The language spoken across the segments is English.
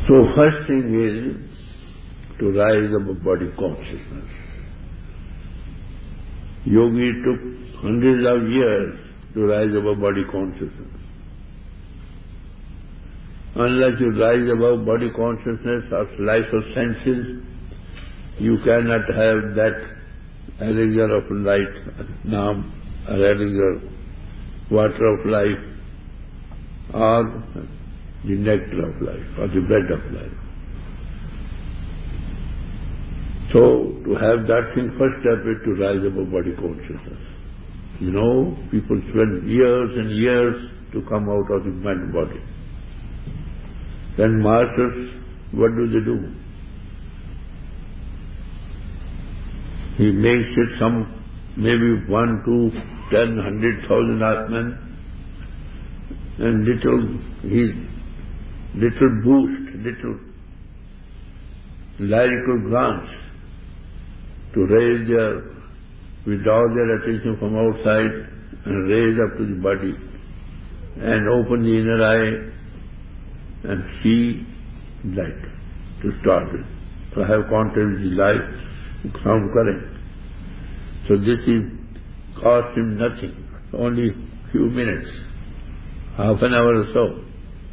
So first thing is to rise above body consciousness. Yogi took hundreds of years to rise above body consciousness. Unless you rise above body consciousness of life of senses, you cannot have that elixir of light, naam, or elixir, water of life, or the nectar of life, or the bread of life. So, to have that thing, first step is to rise above body consciousness. You know, people spend years and years to come out of the mind body. Then masters, what do? He makes it some, maybe 1, 2, 10, 100,000 Atman, and little boost, little lyrical glance to raise withdraw their attention from outside and raise up to the body and open the inner eye and see light to start with. To have contact with the light, sound correct. So this cost him nothing, only few minutes, half an hour or so.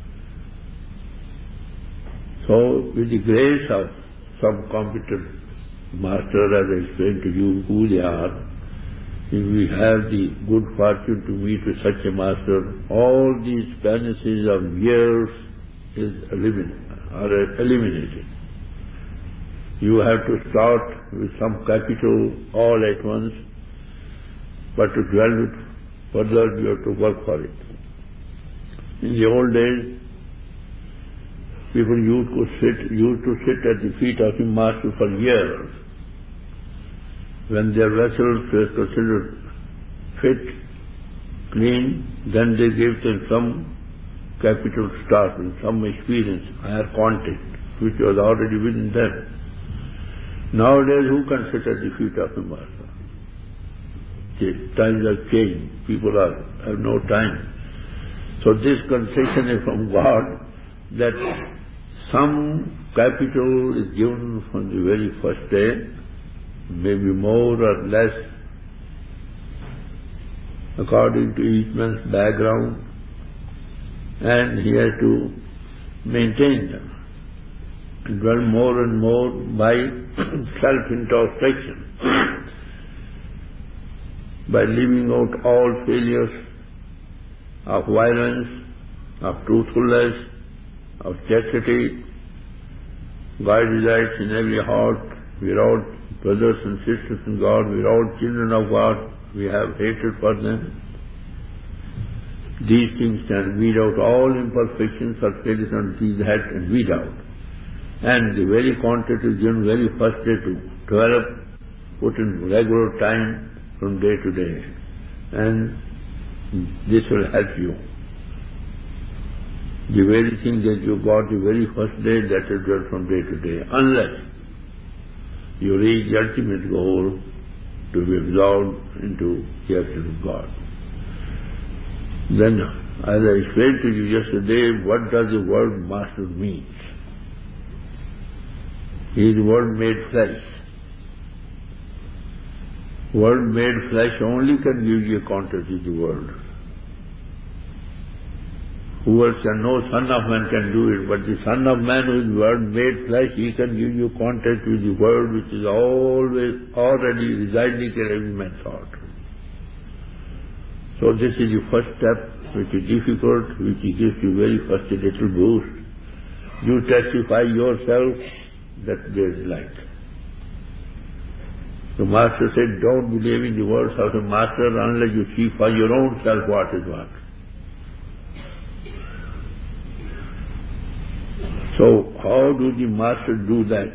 So with the grace of some competent master, as I explained to you who they are, if we have the good fortune to meet with such a master, all these penances of years is eliminated. You have to start with some capital all at once, but to dwell it further, you have to work for it. In the old days, people used to sit at the feet of the master for years. When their vessels were considered fit, clean, then they gave them some capital start and some experience, higher contact, which was already within them. Nowadays, who can sit at the feet of the master? The times have changed. People have no time. So this concession is from God that some capital is given from the very first day, maybe more or less, according to each man's background, and he has to maintain them and dwell more and more by self-introspection, by leaving out all failures of violence, of truthfulness, of chastity. God resides in every heart. We are all brothers and sisters in God. We are all children of God. We have hatred for them. These things can weed out all imperfections or failures on these head and weed out. And the very contact is given very first day to develop, put in regular time from day to day. And this will help you. The very thing that you got the very first day, that is done from day to day. Unless you reach the ultimate goal to be absorbed into the essence of God. Then, as I explained to you yesterday, what does the word master mean? He is the word made flesh. Word made flesh only can give you contact with the world. Who else can know? Son of Man can do it, but the Son of Man who is word made flesh, he can give you contact with the world which is always already residing in every man's heart. So this is the first step, which is difficult, which gives you very first a little boost. You testify yourself that there is light. The Master said, don't believe in the words of the Master unless you see for your own self what is what. So how do the Master do that?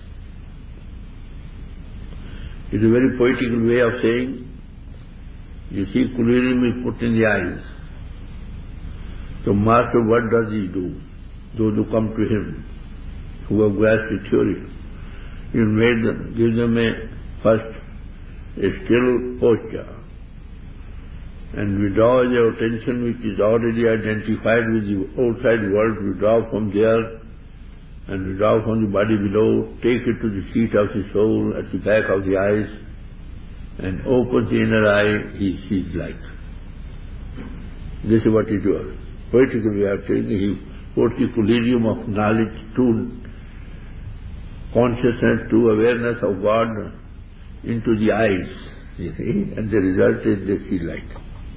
It's a very poetical way of saying, you see, Kulirim is put in the eyes. So Master, what does he do? Those who come to him, who have grasped the theory, he gives them first a still posture, and withdraw their attention which is already identified with the outside world, withdraw from there and withdraw from the body below, take it to the seat of the soul at the back of the eyes, and open the inner eye, he sees light. This is what he does. Poetically we are saying, he put the collyrium of knowledge to consciousness, to awareness of God into the eyes, you see, and the result is they see light.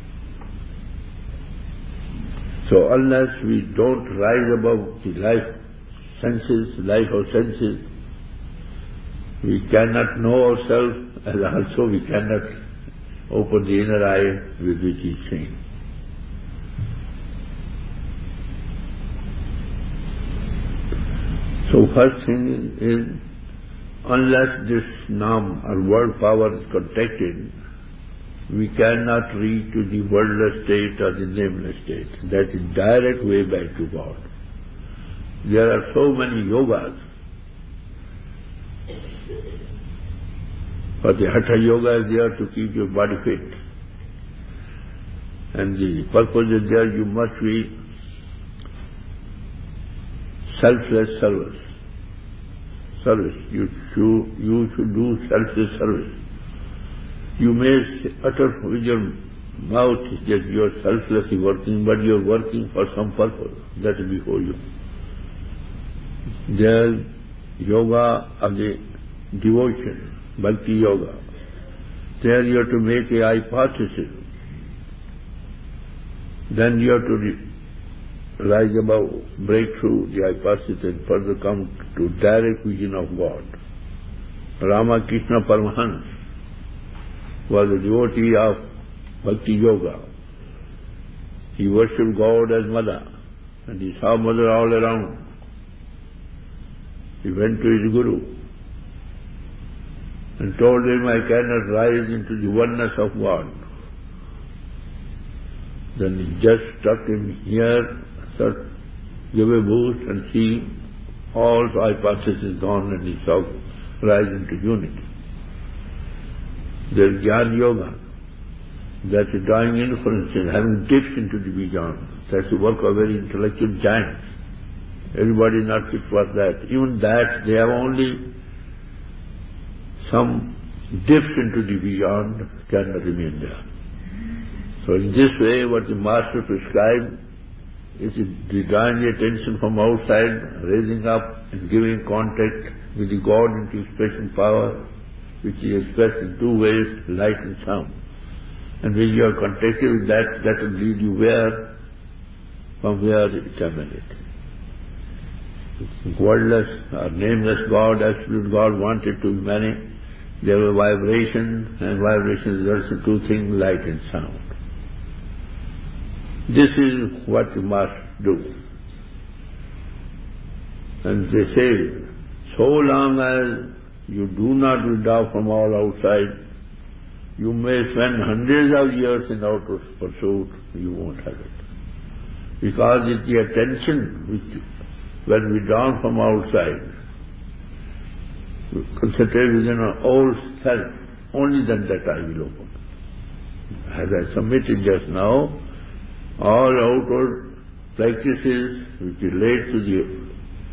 So unless we don't rise above the life of senses, we cannot know ourselves, and also we cannot open the inner eye with which he is seen. So first thing is, unless this nam or word power is contacted, we cannot reach to the wordless state or the nameless state. That is direct way back to God. There are so many yogas. But the Hatha Yoga is there to keep your body fit. And the purpose is there, you must be selfless service. You should do selfless service. You may utter with your mouth that you are selflessly working, but you are working for some purpose that is before you. There is yoga of the devotion, Bhakti Yoga. There you have to make a hypothesis. Then you have to rise above, break through the hypothesis and further come to direct vision of God. Ramakrishna Paramahansa was a devotee of Bhakti Yoga. He worshipped God as Mother, and he saw Mother all around. He went to his Guru and told him, I cannot rise into the oneness of God. Then he just struck him here, give a boost and see all hypothesis gone, and he saw rise into unity. There is Jnana Yoga. That is drawing inferences, having dips into the beyond. That's the work of very intellectual giants. Everybody is not fit for that. Even that, they have only some dips into the beyond, cannot remain there. So in this way, what the Master prescribed is drawing the attention from outside, raising up and giving contact with the God into expression power, which is expressed in two ways, light and sound. And when you are contacted with that, that will lead you where? From where it emanates. Wordless or nameless God, absolute God wanted to be many. There were vibration, and vibration results in two things, light and sound. This is what you must do. And they say, so long as you do not withdraw from all outside, you may spend hundreds of years in outer pursuit, you won't have it. Because it's the attention which, when withdrawn from outside, concentrate within our old self, only then that eye will open. As I submitted just now, all outward practices which relate to the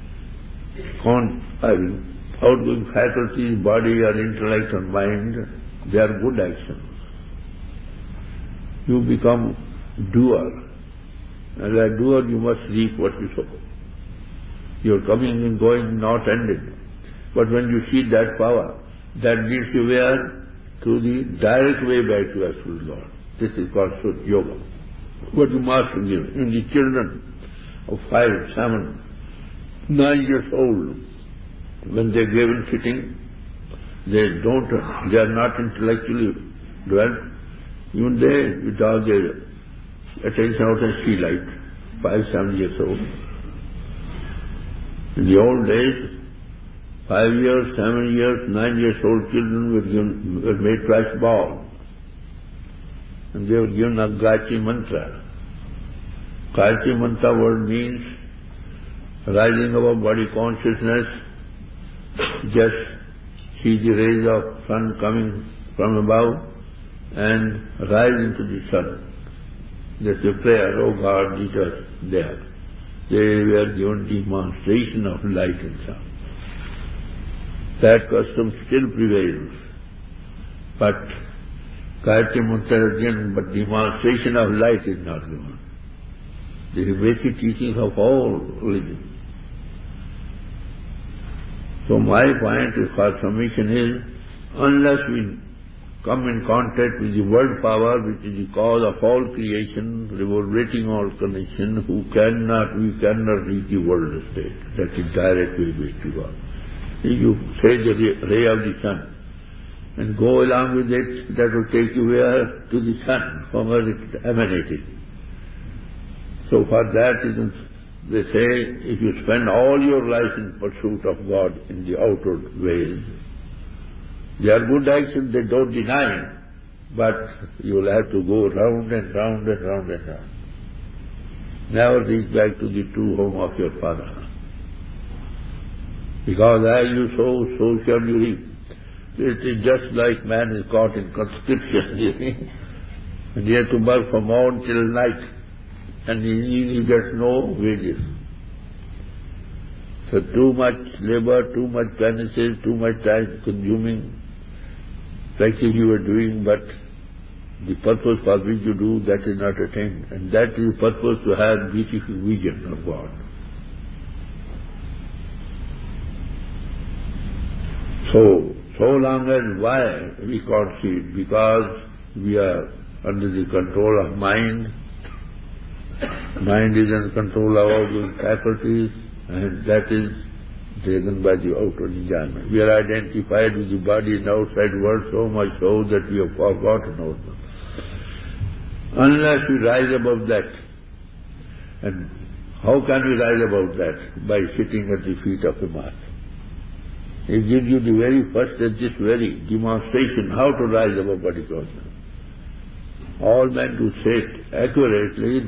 outgoing faculties, body or intellect or mind, they are good actions. You become doer. As a doer, you must reap what you sow. Your coming and going not ended. But when you see that power, that leads you where? To the direct way back to absolute God. This is called Shuddha Yoga. What the Master gives. In the children of 5, 7, 9 years old, when they are given sitting, they are not intellectually developed. Even they, with all their attention out and see light, 5, 7 years old. In the old days, 5 years, 7 years, 9 years old children were made trash ball. And they were given a Gayatri Mantra. Gayatri Mantra word means rising above body consciousness, just see the rays of sun coming from above and rise into the sun. That's a prayer, oh God, lead us there. they were given demonstration of light and sound. That custom still prevails. But Gayatri Mantra again, but demonstration of light is not given. This is basic teaching of all religions. So my point for submission is, unless we come in contact with the word power, which is the cause of all creation, reverberating all connection, we cannot reach the world state. That is direct way to God. If you say the ray of the sun and go along with it, that will take you where? To the sun, from where it emanated. So for that reason, they say, if you spend all your life in pursuit of God in the outer ways, they are good actions, they don't deny it, but you will have to go round and round and round and round. Never reach back to the true home of your Father. Because as you sow, so shall you reap. It is just like man is caught in conscription, you see, and he has to work from morn till night, and he gets no wages. So too much labor, too much penances, too much time consuming, practice you are doing, but the purpose for which you do, that is not attained. And that is the purpose to have beautiful vision of God. So long as why we can't see it? Because we are under the control of mind. Mind is in control of all those faculties, and that is taken by the outer enjoyment. We are identified with the body and outside world so much so that we have forgotten ourselves. Unless we rise above that, and how can we rise above that? By sitting at the feet of the Master. He gives you the very first and this very demonstration how to rise above body consciousness. All men who say it accurately,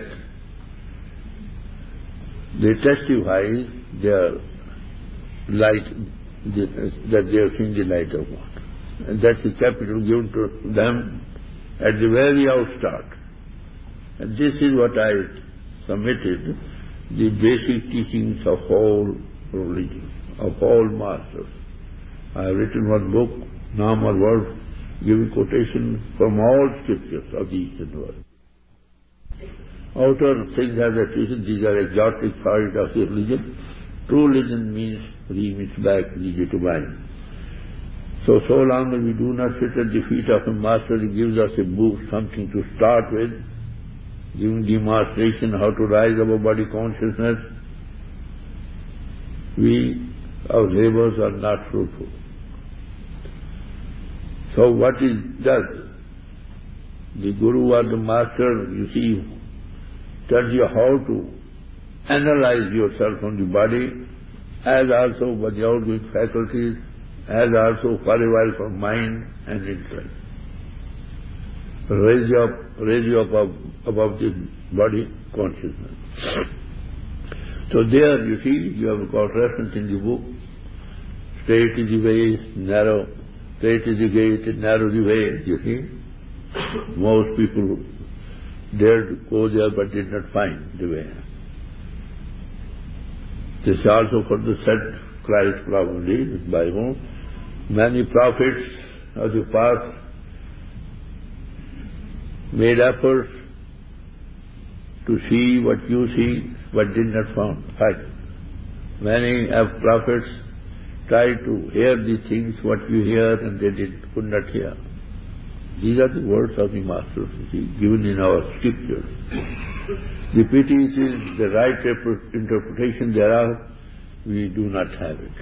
they testify their light, that they have seen the light of God. And that's the capital given to them at the very outstart. And this is what I submitted, the basic teachings of all religion, of all masters. I have written one book, Naam or Word, giving quotation from all scriptures of the Eastern world. Outer things as a teaching, these are exotic parts of the religion. True religion means remits back the divine. So long as we do not sit at the feet of a master, he gives us a book, something to start with, giving demonstration how to rise above body consciousness. Our labors are not fruitful. So what is does? The Guru or the Master, you see, tells you how to analyze yourself from the body, as also by the outgoing faculties, as also for a while from mind and intellect. Raise you up above the body consciousness. So there, you see, you have got reference in the book. Straight is the way, narrow. Straight is the gate, narrow the way, you see. Most people dared to go there but did not find the way. This is also for the said Christ probably, by whom many prophets of the past made efforts to see what you see but did not find. Many prophets tried to hear the things what you hear and they could not hear. These are the words of the Master, given in our scriptures. The pity is the right interpretation thereof, we do not have it.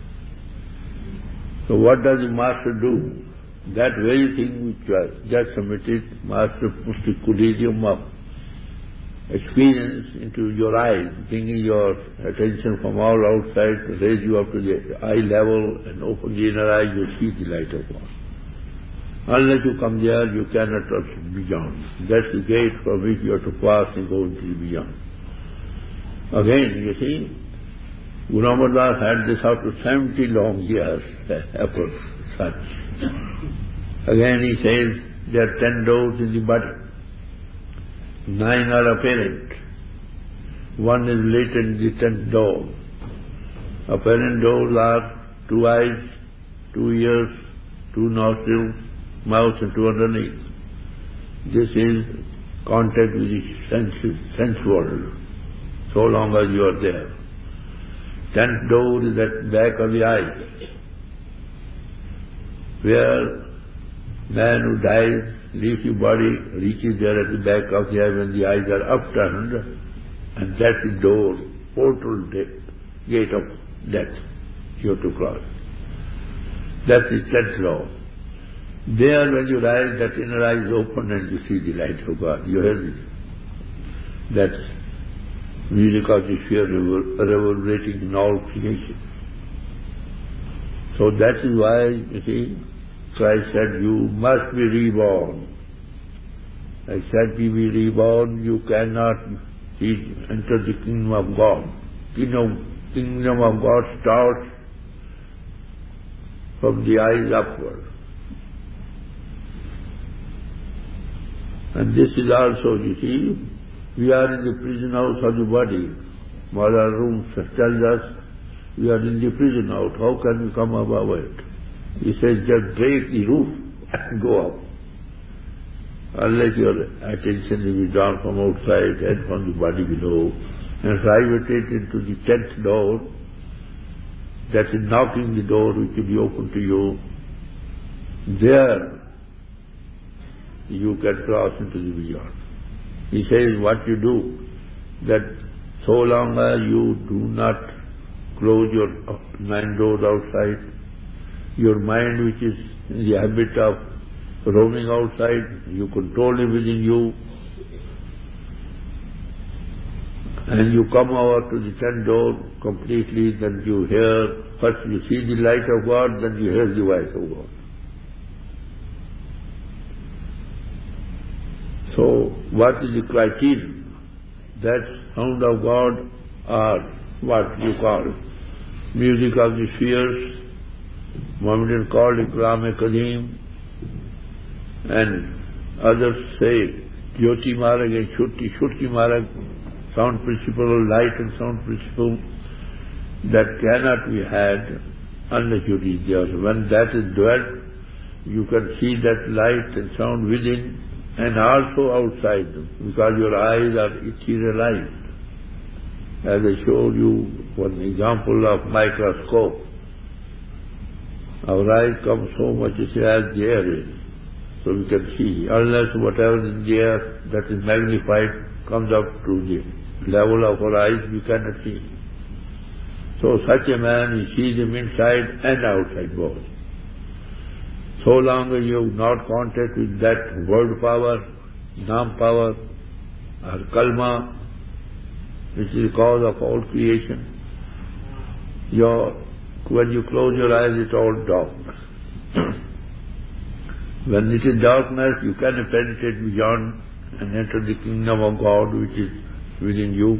So what does the Master do? That very thing which was just submitted, Master puts the collegium of experience into your eyes, bringing your attention from all outside to raise you up to the eye level and open the inner eye, you see the light of God. Unless you come there, you cannot touch beyond. That's the gate from which you have to pass and go into the beyond. Again, you see, Guru Amar Das had this after 70 long years, effort, such. Again he says, there are 10 doors in the body. 9 are apparent. One is lit in the 10th door. Apparent doors are 2 eyes, 2 ears, 2 nostrils, mouth and 2 underneath. This is contact with the senses, sense world, so long as you are there. 10th door is at back of the eye, where man who dies, leaves the body, reaches there at the back of the eye when the eyes are upturned, and that's the door, portal, gate of death you have to cross. That's the 10th law. There when you rise, that inner eye is open and you see the light of God. You hear it. That's music of the sphere reverberating in all creation. So that is why, you see, Christ said, you must be reborn. Except you be reborn, you cannot enter the kingdom of God. Kingdom of God starts from the eyes upward. And this is also, you see, we are in the prison house of the body. Mother Room tells us we are in the prison house. How can we come above it? He says, just break the roof and go up. Unless your attention is drawn from outside and from the body below and riveted into the 10th door, that is knocking the door which will be open to you, there you can cross into the beyond. He says what you do, that so long as you do not close your 9 doors outside, your mind which is in the habit of roaming outside, you control it within you, and you come over to the 10th door completely, then you hear, first you see the light of God, then you hear the voice of God. So, what is the criterion? That sound of God or what you call music of the spheres, Mohammedan called Ikram-e-Kadeem, and others say Jyoti Marag and Shruti Marag, sound principle, light and sound principle, that cannot be had unless you reach there. When that is dwelt, you can see that light and sound within and also outside them, because your eyes are etherealized. As I showed you one example of microscope, our eyes come so much as the air is, so we can see. Unless whatever is in the air that is magnified comes up to the level of our eyes, we cannot see. So such a man, he sees him inside and outside both. So long as you have not contact with that word power, Nam power, or Kalma, which is the cause of all creation, when you close your eyes, it's all darkness. When it is darkness, you cannot penetrate beyond and enter the kingdom of God which is within you.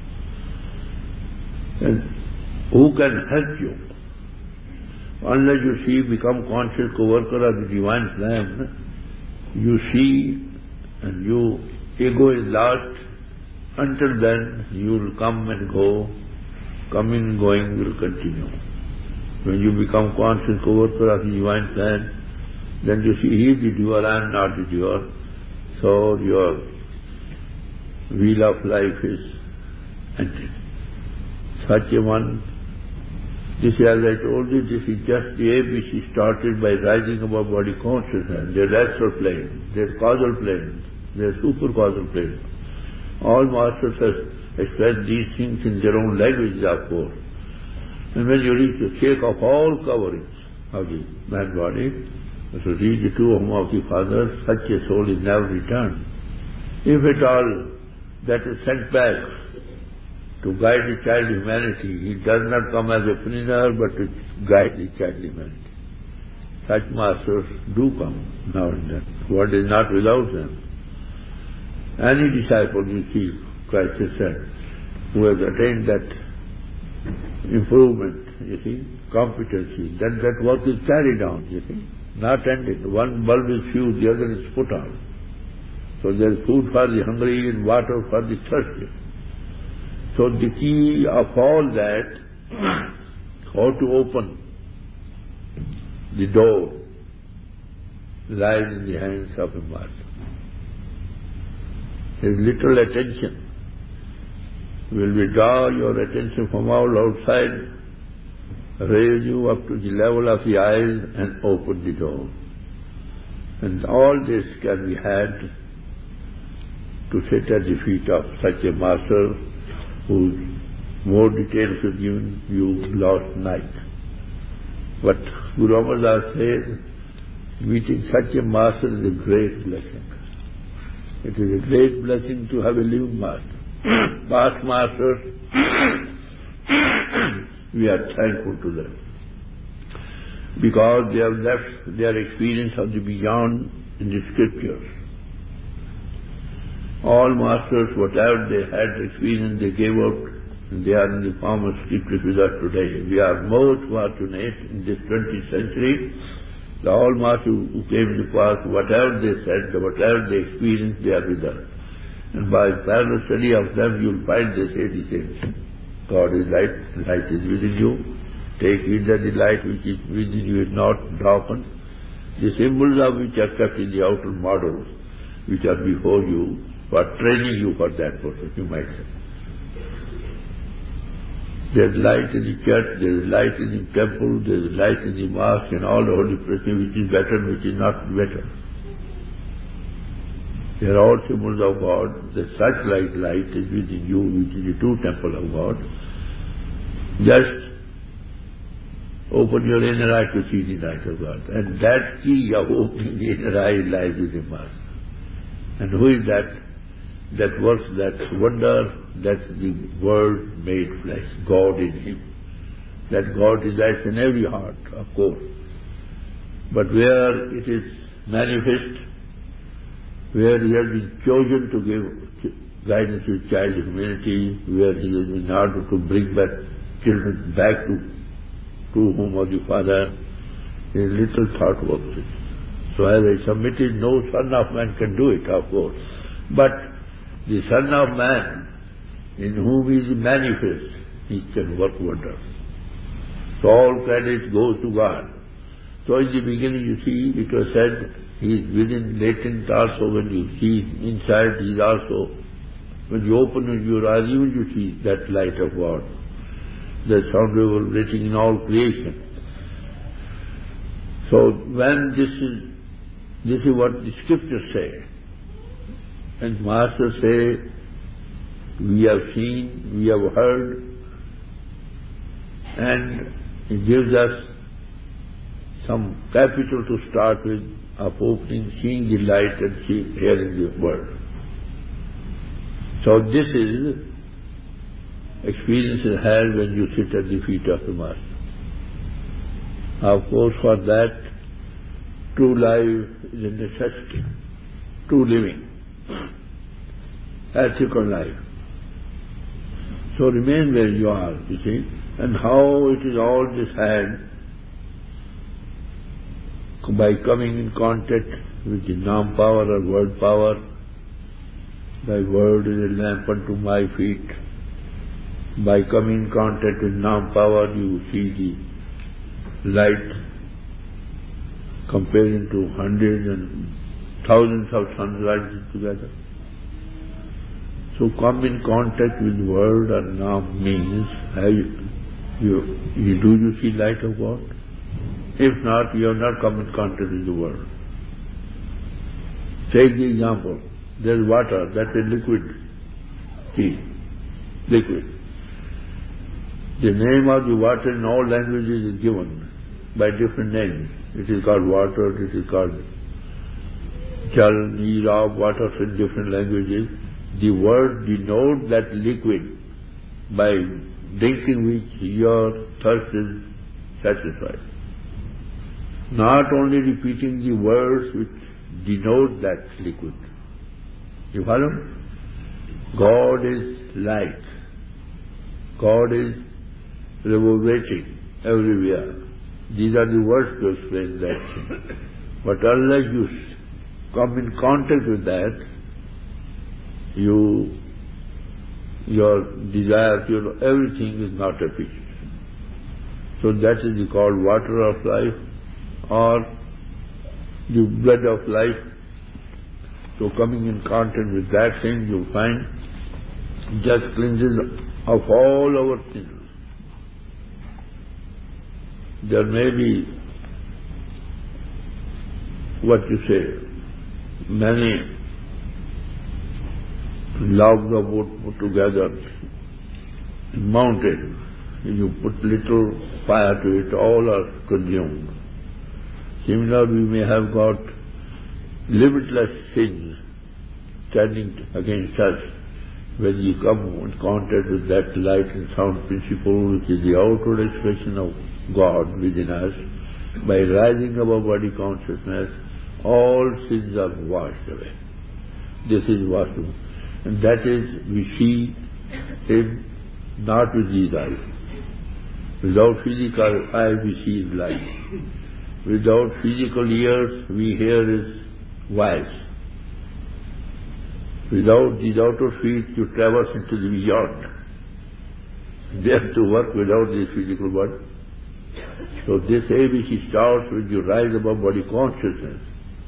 And who can help you? Unless you see, become conscious co-worker of the divine plan, you see and your ego is lost. Until then, you will come and go, coming and going will continue. When you become conscious co-worker of the divine plan, then you see he is the doer, I am not the doer. So your wheel of life is ended. Such a one, this, as I told you, this is just the ABC started by rising above body consciousness. There's astral plane, there's causal plane, there's super causal plane. All masters have expressed these things in their own languages, of course. And when you reach the shake of all coverings of the man body, to reach the true home of the Father, such a soul is never returned. If at all that is sent back to guide the child humanity, he does not come as a prisoner but to guide the child humanity. Such masters do come now and then. What is not without them? Any disciple you see, Christ has said, who has attained that improvement, you see, competency, then that work is carried on, you see, not ended. One bulb is fused, the other is put on. So there is food for the hungry and water for the thirsty. So the key of all that, how to open the door, lies in the hands of a master. His little attention will withdraw your attention from all outside, raise you up to the level of the eyes and open the door. And all this can be had to sit at the feet of such a master whose more details are given you last night. But Guru Amar Das says, meeting such a master is a great blessing. It is a great blessing to have a living master. Past masters, we are thankful to them, because they have left their experience of the beyond in the scriptures. All masters, whatever they had experience, they gave out, and they are in the form of scriptures with us today. We are most fortunate in this 20th century. The all masters who came in the past, whatever they said, whatever they experienced, they are with us. And by parallel study of them, you will find they say the same thing. God is light, light is within you. Take heed that the light which is within you is not darkened. The symbols of which are kept in the outer models, which are before you, for training you for that purpose, you might say. There is light in the church, there is light in the temple, there is light in the mosque and all the holy places, which is better, which is not better. They are all symbols of God. The such light is within you, which is the true temple of God. Just open your inner eye to see the light of God. And that key of opening the inner eye lies with the Master. And who is that? That works, that wonder, that's the Word made flesh, God in Him. That God resides in every heart, of course. But where it is manifest, where He has been chosen to give guidance to His child humanity, where He is in order to bring back children back to whom of the Father, His little thought works it. So as I submitted, no son of man can do it, of course. But the Son of Man, in whom He is manifest, He can work wonders. So all credit goes to God. So in the beginning, you see, it was said, He is within, latent also. When you see inside, He is also. When you open your eyes, even you see that light of God, that sound reverberating in all creation. So when this is what the scriptures say. And Masters say, we have seen, we have heard, and it gives us some capital to start with of opening, seeing the light and hearing the word. So this is experience you have when you sit at the feet of the Master. Of course, for that, true life is a necessity, true living, ethical life. So remain where you are, you see, and how it is all this had by coming in contact with the Nam power or word power. Thy word is a lamp unto my feet. By coming in contact with Nam power, you see the light comparing to hundreds and thousands of sunrises together. So come in contact with word or Nam means, do you see light of God? If not, you have not come in contact with the word. Take the example. There is water, that is liquid. See, liquid. The name of the water in all languages is given by different names. It is called water, it is called jal, neera, water in different languages. The word denotes that liquid by drinking which your thirst is satisfied. Not only repeating the words which denote that liquid. You follow? God is light. God is reverberating everywhere. These are the words to explain that thing. But unless you come in contact with that, you your desires, everything is not efficient. So that is called water of life or the blood of life. So coming in contact with that thing, you find just cleanses of all our sins. There may be, many logs of wood put together, mounted. You put little fire to it, all are consumed. Similarly, we may have got limitless sins standing against us. When you come in contact with that light and sound principle, which is the outward expression of God within us, by rising above body consciousness, all sins are washed away. This is Vastu. And that is, we see Him not with these eyes. Without physical eyes, we see His light. Without physical ears, we hear His voice. Without these outer feet, you traverse into the beyond. They have to work without this physical body. So this ABC starts when you rise above body consciousness.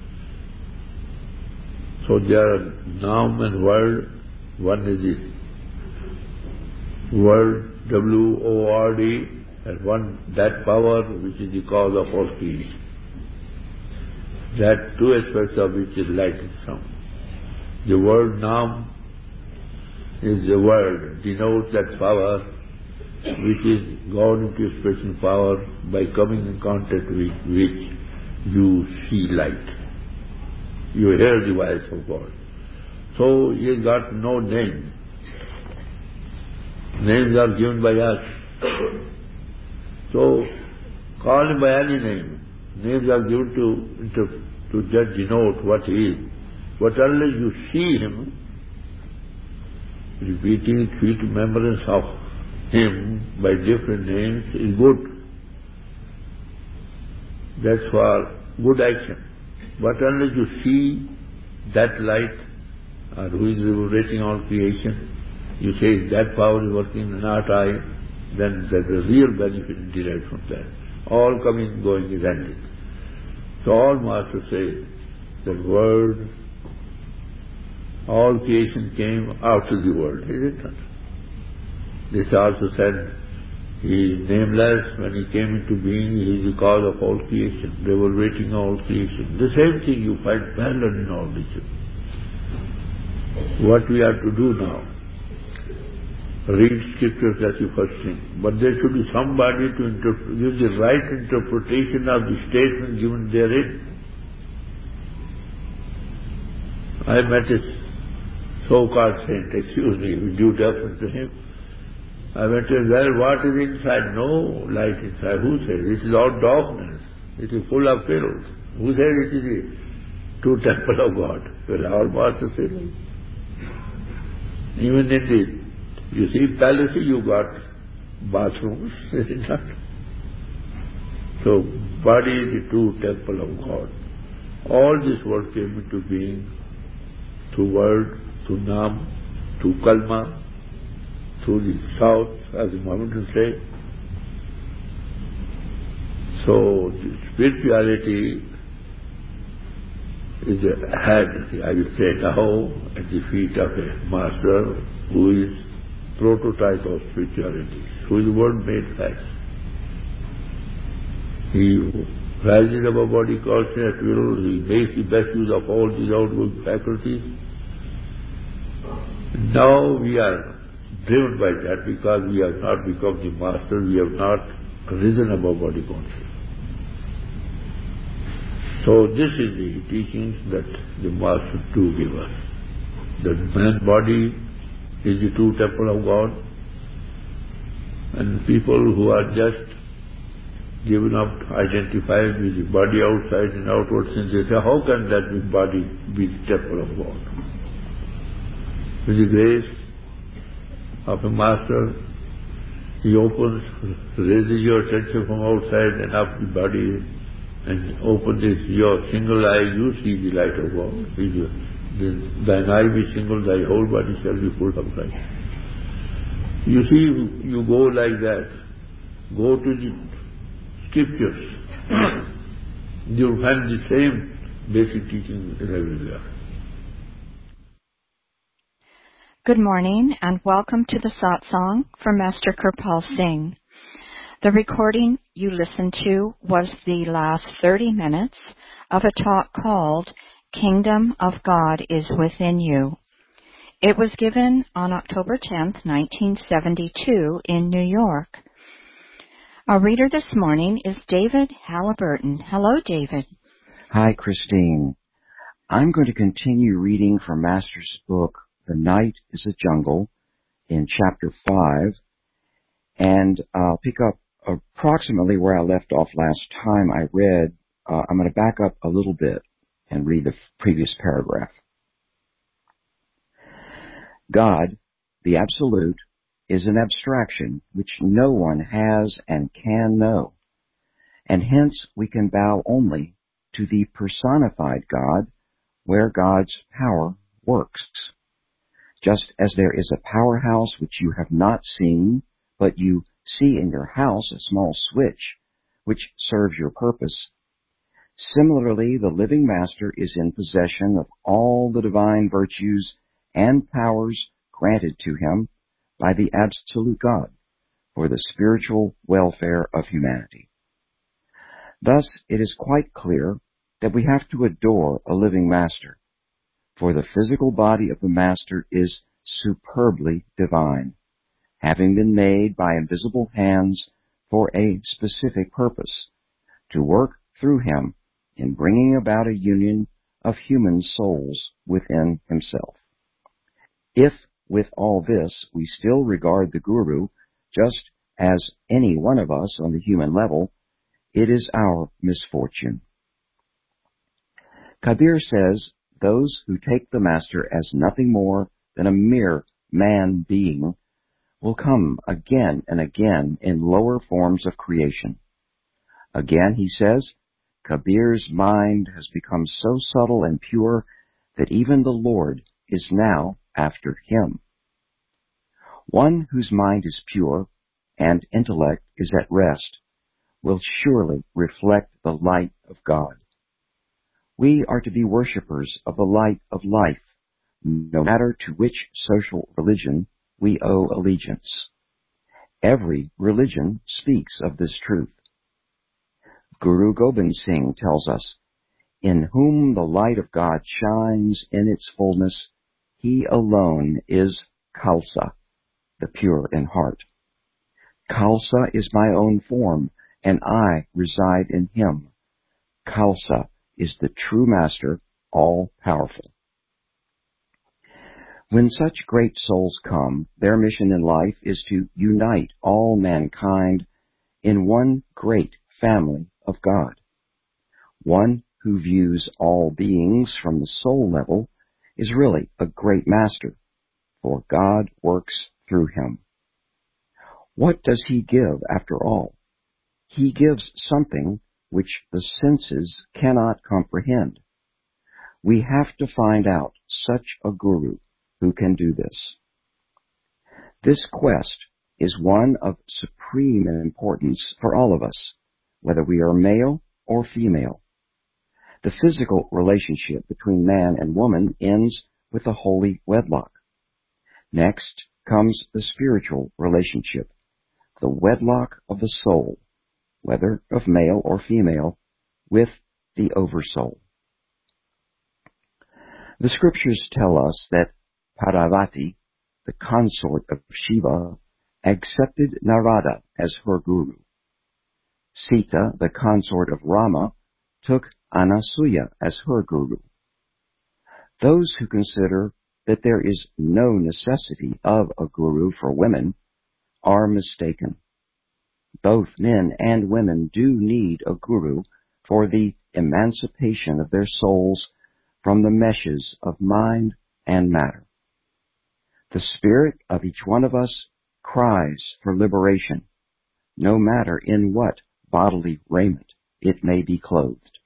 So there are Naam and Word. One is this Word, W-O-R-D, and one, that power which is the cause of all creation. That two aspects of which is light and sound. The word Naam is the word, denotes that power which is gone into expression power by coming in contact with which you see light. You hear the voice of God. So he has got no name. Names are given by us. So call him by any name. Names are given to just denote what he is. But unless you see him, repeating sweet remembrance of him by different names is good. That's for good action. But unless you see that light, or who is liberating all creation, you say that power is working, not I, then there's a real benefit derived from that. All coming, going is ended. So all masters say that word, all creation came after the world, isn't it? This also said, he is nameless. When he came into being, he is the cause of all creation, reverberating all creation. The same thing you find parallel in all religion. What we are to do now, read scriptures, that's the first thing. But there should be somebody to give the right interpretation of the statement given therein. I met a so-called saint, excuse me, with due deference to him. I went to him, well, what is inside? No light inside. Who says? It is all darkness. It is full of filth. Who says it is the true temple of God? Well, our master said, even in the, you see, palace, you got bathrooms, is it not? So, body is the true temple of God. All this world came into being through word, through Naam, through Kalma, through the south, as the Mohammedans say. So, the spirituality is a head, I will say now, at the feet of a master who is prototype of spirituality, who is the word made fast. He rises above body consciousness at will, he makes the best use of all these outgoing faculties. Now we are driven by that because we have not become the master, we have not risen above body consciousness. So this is the teachings that the master do give us. The man body is the true temple of God, and people who are just given up, identified with the body outside and outward sins, they say, how can that body be the temple of God? With the grace of a master, he opens, raises your attention from outside and up the body, and opens your single eye, you see the light of God. Thine eye be single, thy whole body shall be full of light. You see, you go like that, go to the scriptures, you'll find the same basic teaching everywhere. Good morning and welcome to the Satsang from Master Kirpal Singh. The recording you listened to was the last 30 minutes of a talk called Kingdom of God is Within You. It was given on October 10th, 1972 in New York. Our reader this morning is David Halliburton. Hello, David. Hi, Christine. I'm going to continue reading from Master's book, The Night is a Jungle, in Chapter 5, and I'll pick up approximately where I left off last time I read. I'm going to back up a little bit and read the previous paragraph. God, the Absolute, is an abstraction which no one has and can know, and hence we can bow only to the personified God where God's power works. Just as there is a powerhouse which you have not seen, but you see in your house a small switch which serves your purpose, similarly the living Master is in possession of all the divine virtues and powers granted to him by the Absolute God for the spiritual welfare of humanity. Thus, it is quite clear that we have to adore a living Master, for the physical body of the Master is superbly divine, having been made by invisible hands for a specific purpose, to work through him in bringing about a union of human souls within himself. If, with all this, we still regard the Guru just as any one of us on the human level, it is our misfortune. Kabir says, those who take the Master as nothing more than a mere man being will come again and again in lower forms of creation. Again, he says, Kabir's mind has become so subtle and pure that even the Lord is now after him. One whose mind is pure and intellect is at rest will surely reflect the light of God. We are to be worshippers of the light of life, no matter to which social religion we owe allegiance. Every religion speaks of this truth. Guru Gobind Singh tells us, in whom the light of God shines in its fullness, he alone is Khalsa, the pure in heart. Khalsa is my own form, and I reside in him. Khalsa is the true Master, all-powerful. When such great souls come, their mission in life is to unite all mankind in one great family of God. One who views all beings from the soul level is really a great Master, for God works through him. What does he give after all? He gives something which the senses cannot comprehend. We have to find out such a Guru who can do this. This quest is one of supreme importance for all of us, whether we are male or female. The physical relationship between man and woman ends with a holy wedlock. Next comes the spiritual relationship, the wedlock of the soul, whether of male or female, with the Oversoul. The scriptures tell us that Parvati, the consort of Shiva, accepted Narada as her guru. Sita, the consort of Rama, took Anasuya as her guru. Those who consider that there is no necessity of a guru for women are mistaken. Both men and women do need a guru for the emancipation of their souls from the meshes of mind and matter. The spirit of each one of us cries for liberation, no matter in what bodily raiment it may be clothed.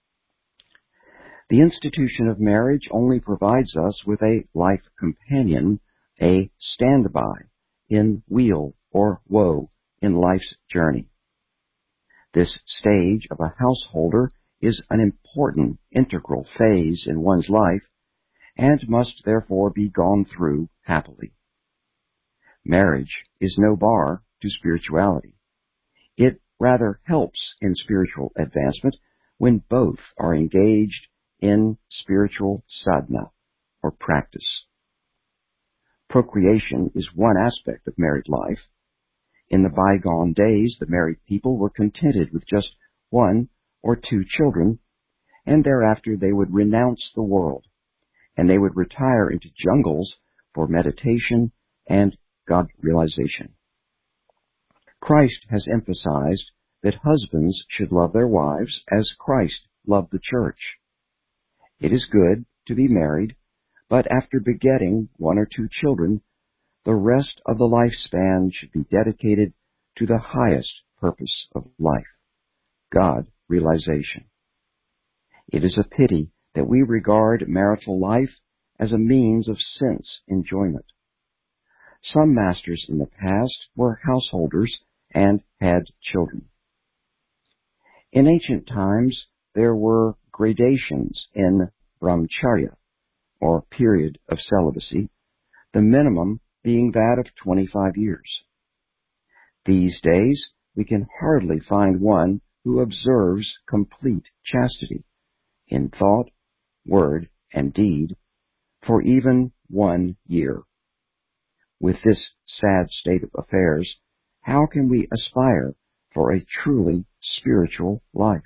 The institution of marriage only provides us with a life companion, a standby, in weal or woe in life's journey. This stage of a householder is an important, integral phase in one's life and must therefore be gone through happily. Marriage is no bar to spirituality. It rather helps in spiritual advancement when both are engaged in spiritual sadhana, or practice. Procreation is one aspect of married life. In the bygone days, the married people were contented with just 1 or 2 children, and thereafter they would renounce the world, and they would retire into jungles for meditation and God realization. Christ has emphasized that husbands should love their wives as Christ loved the church. It is good to be married, but after begetting 1 or 2 children, the rest of the lifespan should be dedicated to the highest purpose of life, God realization. It is a pity that we regard marital life as a means of sense enjoyment. Some masters in the past were householders and had children. In ancient times, there were gradations in brahmacharya, or period of celibacy, the minimum being that of 25 years. These days, we can hardly find one who observes complete chastity in thought, word, and deed for even 1 year. With this sad state of affairs, how can we aspire for a truly spiritual life?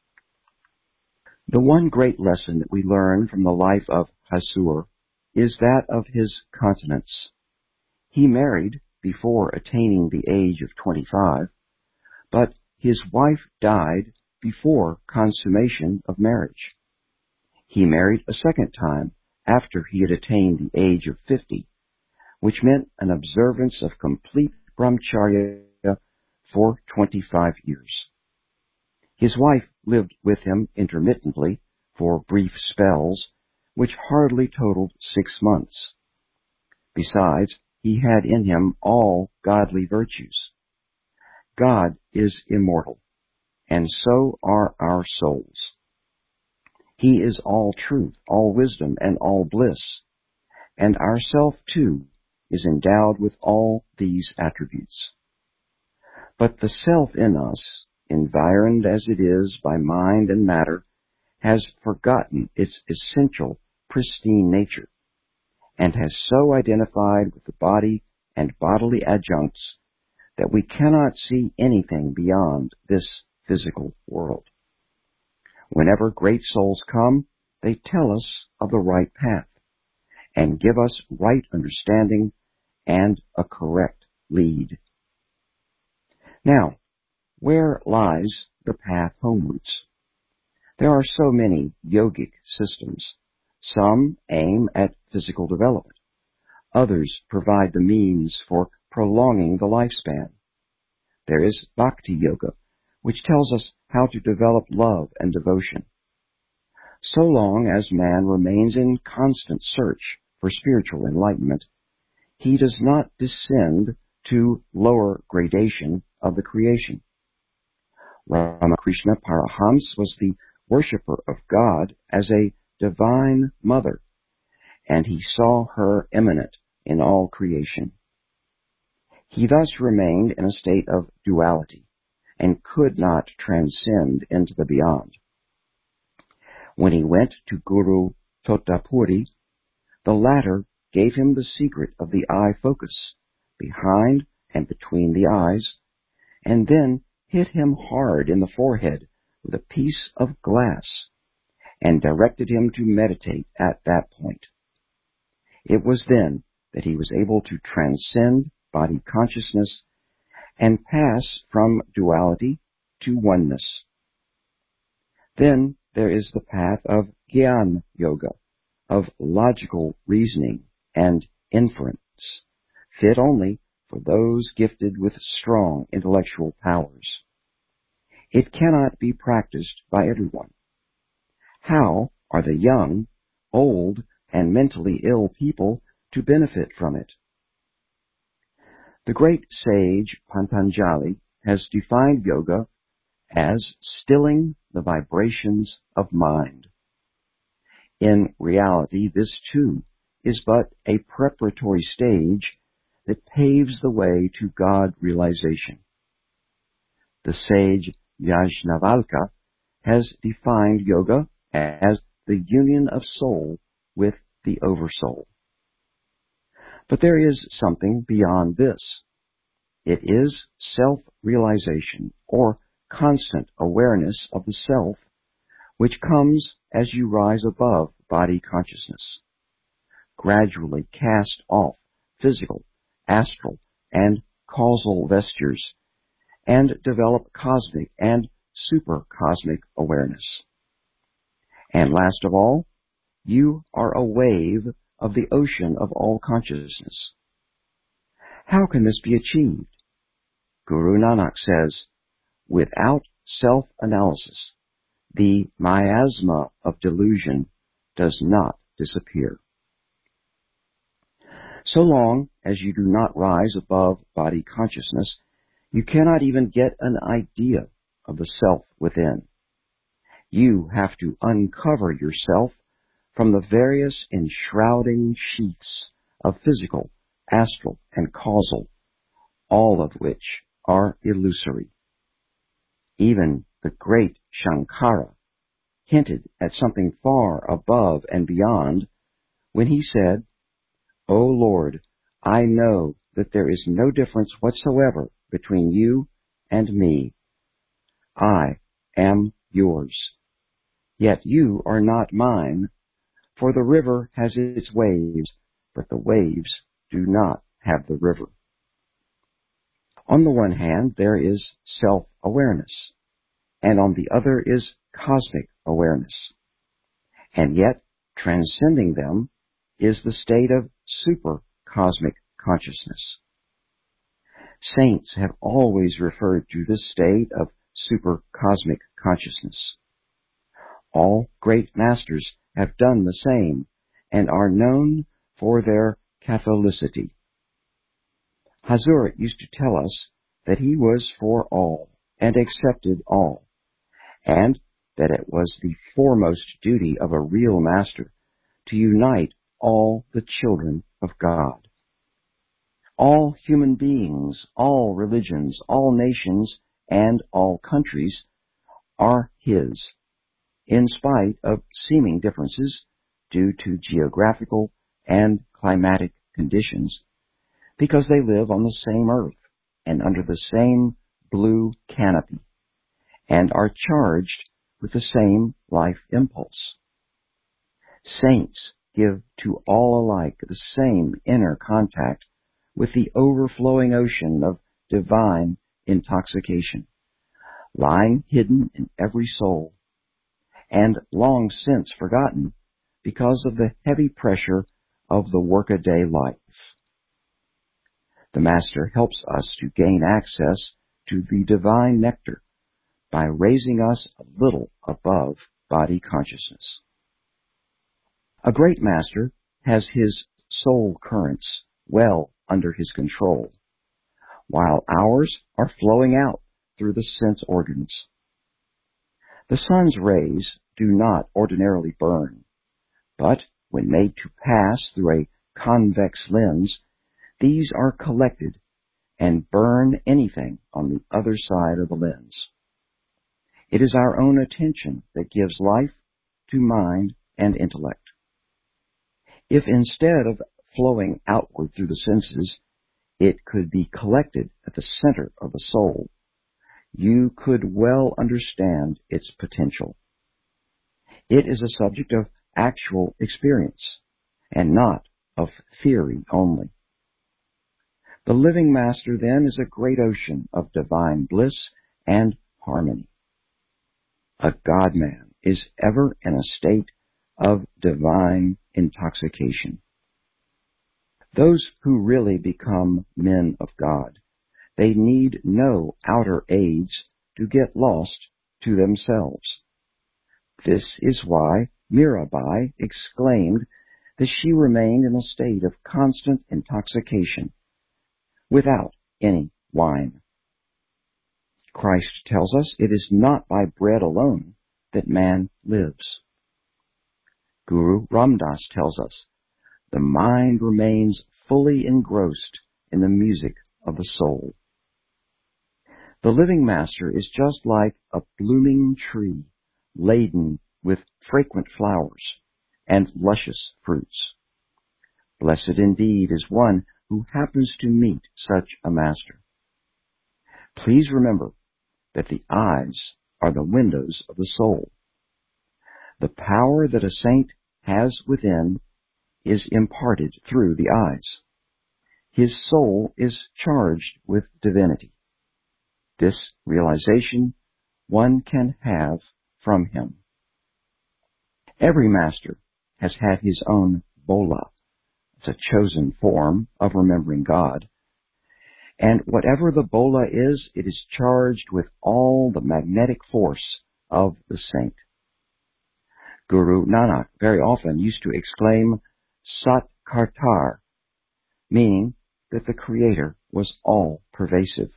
The one great lesson that we learn from the life of Hasur is that of his continence. He married before attaining the age of 25, but his wife died before consummation of marriage. He married a second time after he had attained the age of 50, which meant an observance of complete brahmacharya for 25 years. His wife lived with him intermittently for brief spells, which hardly totaled 6 months. Besides, he had in him all godly virtues. God is immortal, and so are our souls. He is all truth, all wisdom, and all bliss, and our self, too, is endowed with all these attributes. But the self in us, environed as it is by mind and matter, has forgotten its essential, pristine nature, and has so identified with the body and bodily adjuncts that we cannot see anything beyond this physical world. Whenever great souls come, they tell us of the right path, and give us right understanding and a correct lead. Now, where lies the path homewards? There are so many yogic systems. Some aim at physical development. Others provide the means for prolonging the lifespan. There is Bhakti Yoga, which tells us how to develop love and devotion. So long as man remains in constant search for spiritual enlightenment, he does not descend to lower gradation of the creation. Ramakrishna Parahams was the worshipper of God as a divine mother, and he saw her immanent in all creation. He thus remained in a state of duality and could not transcend into the beyond. When he went to Guru Totapuri, the latter gave him the secret of the eye focus, behind and between the eyes, and then hit him hard in the forehead with a piece of glass, and directed him to meditate at that point. It was then that he was able to transcend body consciousness and pass from duality to oneness. Then there is the path of Jnana Yoga, of logical reasoning and inference, fit only for those gifted with strong intellectual powers. It cannot be practiced by everyone. How are the young, old, and mentally ill people to benefit from it? The great sage Patanjali has defined yoga as stilling the vibrations of mind. In reality, this too is but a preparatory stage that paves the way to God realization. The sage Yajnavalkya has defined yoga as the union of soul with the oversoul. But there is something beyond this. It is self-realization, or constant awareness of the self, which comes as you rise above body consciousness. Gradually cast off physical, astral, and causal vestures, and develop cosmic and supercosmic awareness. And last of all, you are a wave of the ocean of all consciousness. How can this be achieved? Guru Nanak says, without self-analysis, the miasma of delusion does not disappear. So long as you do not rise above body consciousness, you cannot even get an idea of the self within. You have to uncover yourself from the various enshrouding sheaths of physical, astral, and causal, all of which are illusory. Even the great Shankara hinted at something far above and beyond when he said, O Lord, I know that there is no difference whatsoever between you and me. I am yours. Yet you are not mine, for the river has its waves, but the waves do not have the river. On the one hand, there is self-awareness, and on the other is cosmic awareness. And yet, transcending them is the state of super-cosmic consciousness. Saints have always referred to this state of super-cosmic consciousness. All great masters have done the same and are known for their Catholicity. Hazur used to tell us that he was for all and accepted all, and that it was the foremost duty of a real master to unite all the children of God. All human beings, all religions, all nations, and all countries are his, in spite of seeming differences due to geographical and climatic conditions, because they live on the same earth and under the same blue canopy, and are charged with the same life impulse. Saints give to all alike the same inner contact with the overflowing ocean of divine intoxication, lying hidden in every soul, and long since forgotten because of the heavy pressure of the workaday life. The Master helps us to gain access to the divine nectar by raising us a little above body consciousness. A great Master has his soul currents well under his control, while ours are flowing out through the sense organs. The sun's rays do not ordinarily burn, but when made to pass through a convex lens, these are collected and burn anything on the other side of the lens. It is our own attention that gives life to mind and intellect. If instead of flowing outward through the senses, it could be collected at the center of the soul, you could well understand its potential. It is a subject of actual experience, and not of theory only. The living Master, then, is a great ocean of divine bliss and harmony. A God-man is ever in a state of divine intoxication. Those who really become men of God, they need no outer aids to get lost to themselves. This is why Mirabai exclaimed that she remained in a state of constant intoxication, without any wine. Christ tells us it is not by bread alone that man lives. Guru Ram Das tells us the mind remains fully engrossed in the music of the soul. The living master is just like a blooming tree laden with fragrant flowers and luscious fruits. Blessed indeed is one who happens to meet such a master. Please remember that the eyes are the windows of the soul. The power that a saint has within is imparted through the eyes. His soul is charged with divinity. This realization one can have from him. Every master has had his own bola. It's a chosen form of remembering God. And whatever the bola is, it is charged with all the magnetic force of the saint. Guru Nanak very often used to exclaim, Sat Kartar, meaning that the Creator was all-pervasive.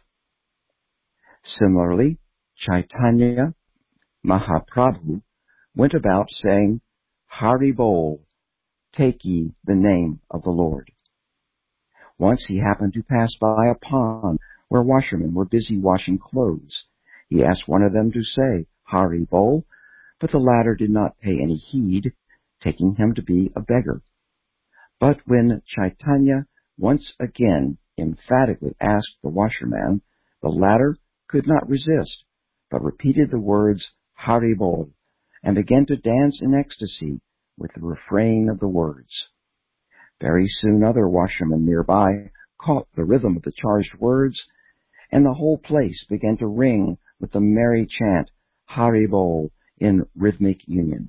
Similarly, Chaitanya Mahaprabhu went about saying, Hari Bol, take ye the name of the Lord. Once he happened to pass by a pond where washermen were busy washing clothes. He asked one of them to say, Hari Bol, but the latter did not pay any heed, taking him to be a beggar. But when Chaitanya once again emphatically asked the washerman, the latter could not resist, but repeated the words Hari Bol and began to dance in ecstasy with the refrain of the words. Very soon other washermen nearby caught the rhythm of the charged words, and the whole place began to ring with the merry chant Hari Bol in rhythmic union.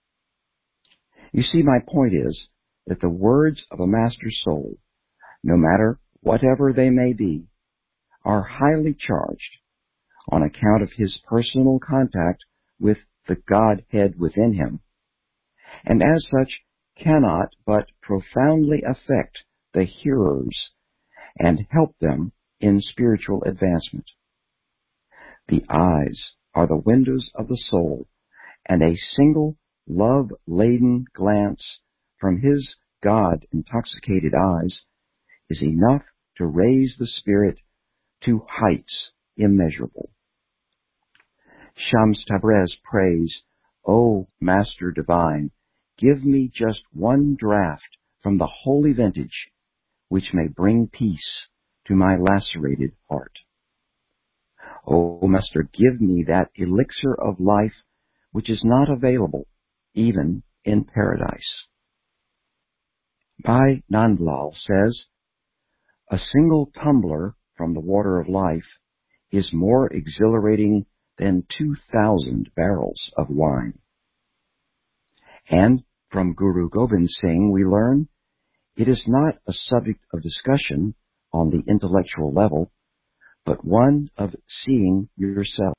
You see, my point is that the words of a master's soul, no matter whatever they may be, are highly charged on account of his personal contact with the Godhead within him, and as such cannot but profoundly affect the hearers and help them in spiritual advancement. The eyes are the windows of the soul, and a single love-laden glance from his God-intoxicated eyes is enough to raise the spirit to heights immeasurable. Shams Tabriz prays, O Master Divine, give me just one draught from the holy vintage, which may bring peace to my lacerated heart. O Master, give me that elixir of life which is not available even in paradise. Bhai Nandlal says, a single tumbler from the water of life is more exhilarating than 2,000 barrels of wine. And from Guru Gobind Singh we learn, it is not a subject of discussion on the intellectual level, but one of seeing yourself.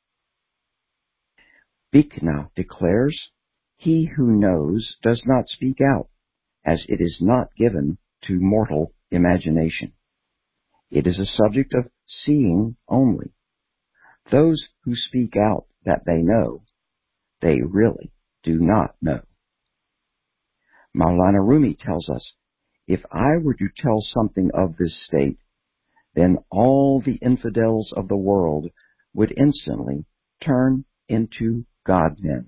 Bhikna declares, he who knows does not speak out, as it is not given to mortal imagination. It is a subject of seeing only. Those who speak out that they know, they really do not know. Maulana Rumi tells us, if I were to tell something of this state, then all the infidels of the world would instantly turn into God-men.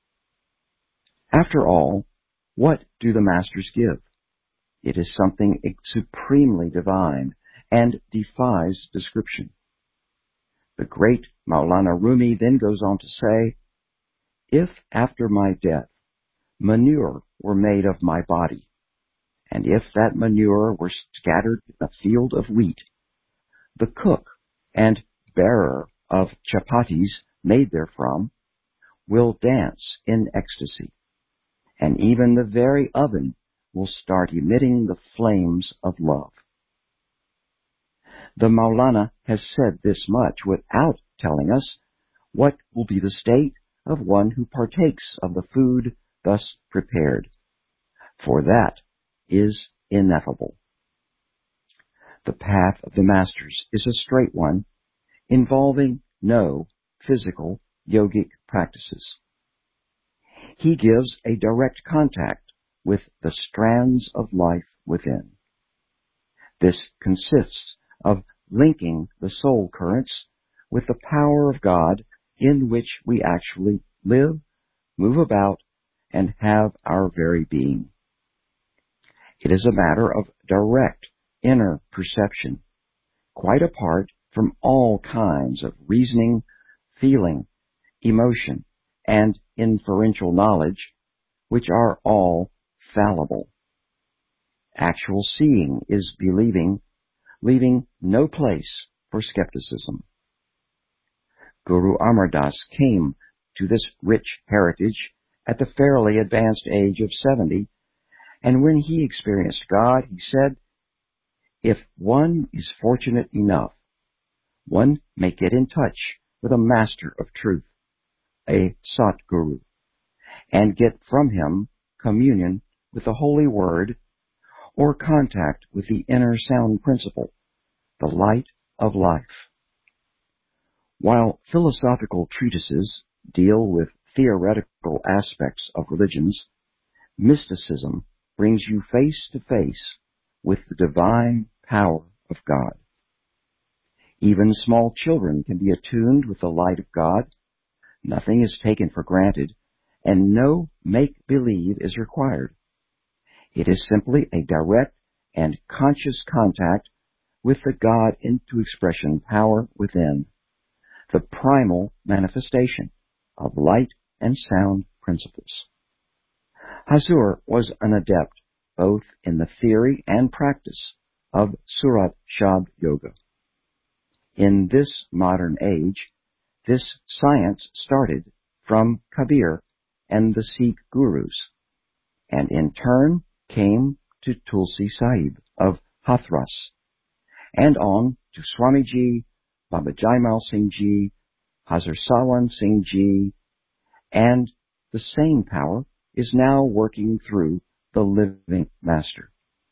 After all, what do the masters give? It is something supremely divine and defies description. The great Maulana Rumi then goes on to say, if after my death manure were made of my body, and if that manure were scattered in a field of wheat, the cook and bearer of chapatis made therefrom will dance in ecstasy, and even the very oven will start emitting the flames of love. The Maulana has said this much without telling us what will be the state of one who partakes of the food thus prepared, for that is ineffable. The path of the masters is a straight one, involving no physical yogic practices. He gives a direct contact with the strands of life within. This consists of linking the soul currents with the power of God in which we actually live, move about, and have our very being. It is a matter of direct inner perception, quite apart from all kinds of reasoning, feeling, emotion, and inferential knowledge, which are all fallible. Actual seeing is believing, leaving no place for skepticism. Guru Amar Das came to this rich heritage at the fairly advanced age of 70, and when he experienced God, he said, "If one is fortunate enough, one may get in touch with a master of truth, a Satguru, and get from him communion with the Holy Word or contact with the inner sound principle, the light of life." While philosophical treatises deal with theoretical aspects of religions, mysticism brings you face to face with the divine power of God. Even small children can be attuned with the light of God. Nothing is taken for granted, and no make-believe is required. It is simply a direct and conscious contact with the God into expression power within, the primal manifestation of light and sound principles. Hazur was an adept both in the theory and practice of Surat Shabd Yoga. In this modern age, this science started from Kabir and the Sikh gurus, and in turn came to Tulsi Sahib of Hathras, and on to Swamiji, Baba Jaimal Singh Ji, Hazur Sawan Singh Ji, and the same power is now working through the living Master.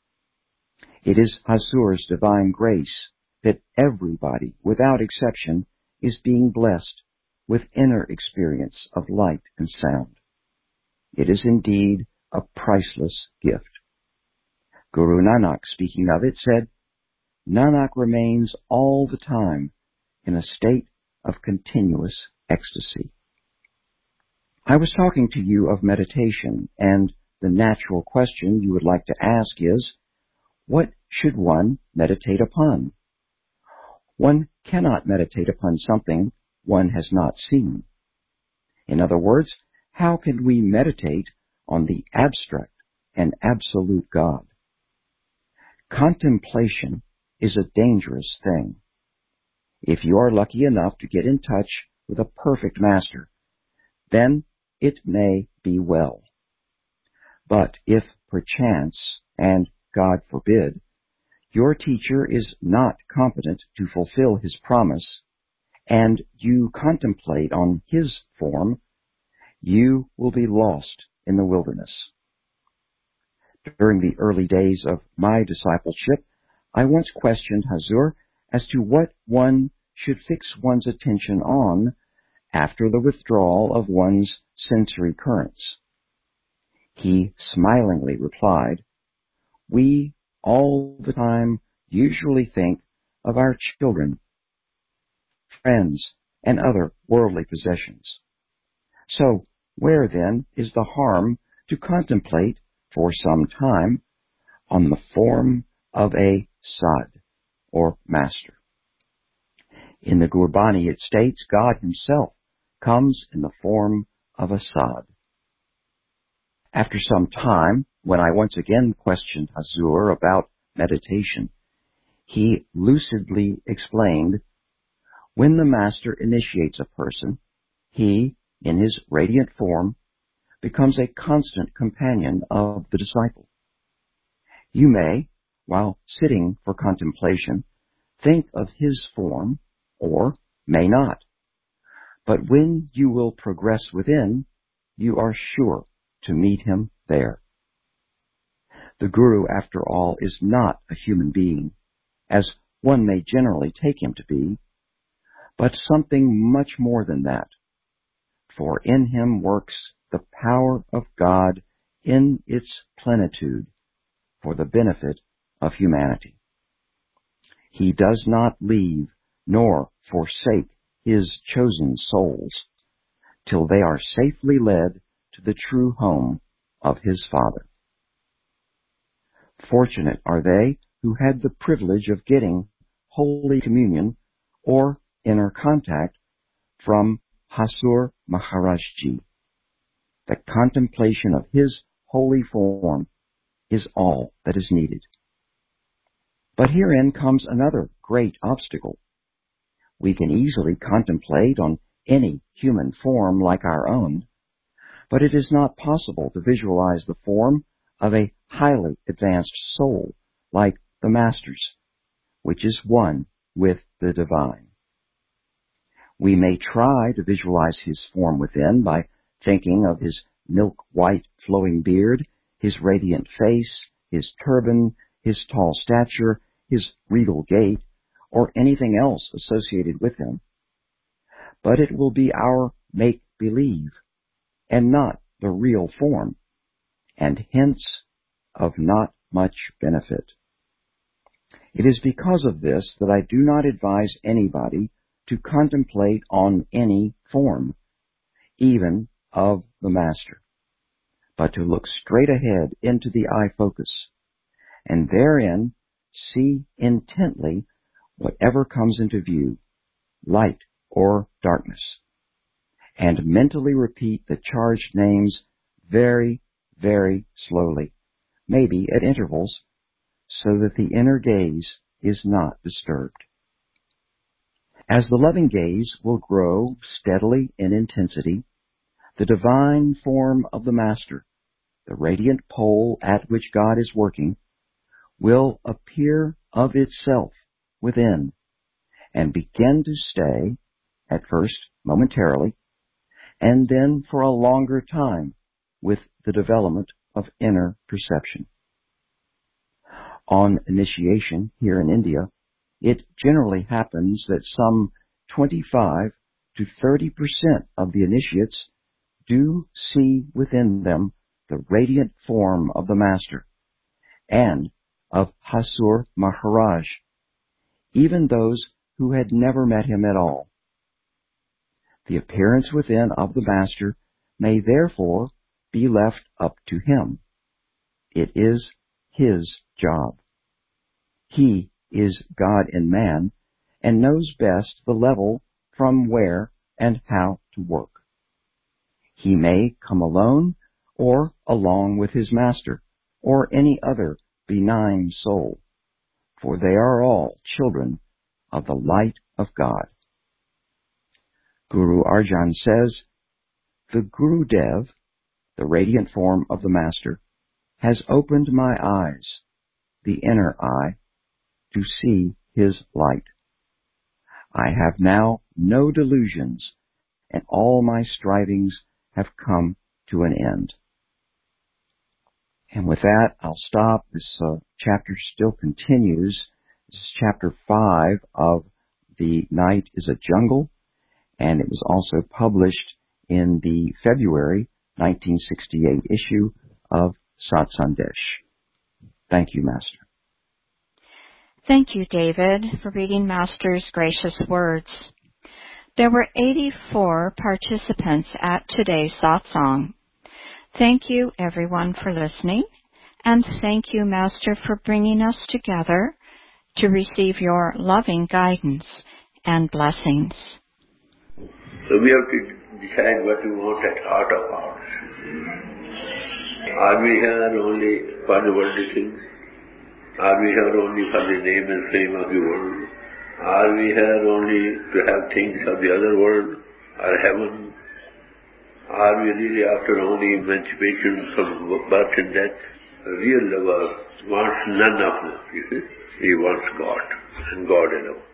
It is Hazur's divine grace that everybody, without exception, is being blessed with inner experience of light and sound. It is indeed a priceless gift. Guru Nanak, speaking of it, said, "Nanak remains all the time in a state of continuous ecstasy." I was talking to you of meditation, and the natural question you would like to ask is, what should one meditate upon? One cannot meditate upon something one has not seen. In other words, how can we meditate on the abstract and absolute God? Contemplation is a dangerous thing. If you are lucky enough to get in touch with a perfect master, then it may be well. But if perchance, and God forbid, your teacher is not competent to fulfill his promise, and you contemplate on his form, you will be lost in the wilderness. During the early days of my discipleship, I once questioned Hazur as to what one should fix one's attention on after the withdrawal of one's sensory currents. He smilingly replied, "We all the time usually think of our children, friends, and other worldly possessions. So where then is the harm to contemplate for some time on the form of a Sad, or master?" In the Gurbani it states God himself comes in the form of a Sad. After some time, when I once again questioned Hazur about meditation, he lucidly explained, when the Master initiates a person, he, in his radiant form, becomes a constant companion of the disciple. You may, while sitting for contemplation, think of his form, or may not. But when you will progress within, you are sure to meet him there. The Guru, after all, is not a human being, as one may generally take him to be, but something much more than that. For in him works the power of God in its plenitude for the benefit of humanity. He does not leave nor forsake his chosen souls till they are safely led to the true home of his Father. Fortunate are they who had the privilege of getting Holy Communion or inner contact from Hasur Maharajji. The contemplation of his holy form is all that is needed. But herein comes another great obstacle. We can easily contemplate on any human form like our own, but it is not possible to visualize the form of a highly advanced soul like the Master's, which is one with the divine. We may try to visualize his form within by thinking of his milk-white flowing beard, his radiant face, his turban, his tall stature, his regal gait, or anything else associated with him. But it will be our make-believe, and not the real form, and hence of not much benefit. It is because of this that I do not advise anybody to contemplate on any form, even of the Master, but to look straight ahead into the eye focus, and therein see intently whatever comes into view, light or darkness, and mentally repeat the charged names very, very slowly, maybe at intervals, so that the inner gaze is not disturbed. As the loving gaze will grow steadily in intensity, the divine form of the Master, the radiant pole at which God is working, will appear of itself within and begin to stay, at first momentarily, and then for a longer time with the development of inner perception. On initiation here in India, it generally happens that some 25 to 30% of the initiates do see within them the radiant form of the Master and of Hasur Maharaj, even those who had never met him at all. The appearance within of the Master may therefore be left up to him. It is his job. He is God in man and knows best the level from where and how to work. He may come alone or along with his Master or any other benign soul, for they are all children of the light of God. Guru Arjan says, "The Gurudev, the radiant form of the Master, has opened my eyes, the inner eye, to see his light. I have now no delusions, and all my strivings have come to an end." And with that, I'll stop. This chapter still continues. This is chapter 5 of The Night is a Jungle, and it was also published in the February 1968 issue of Sat Sandesh. Thank you, Master. Thank you, David, for reading Master's gracious words. There were 84 participants at today's satsang. Thank you, everyone, for listening, and thank you, Master, for bringing us together to receive your loving guidance and blessings. So we have to decide what we want at heart of hearts. Are we here only for the worldly things? Are we here only for the name and fame of the world? Are we here only to have things of the other world or heaven? Are we really after only emancipation from birth and death? A real lover wants none of this, you see. He wants God, and God alone.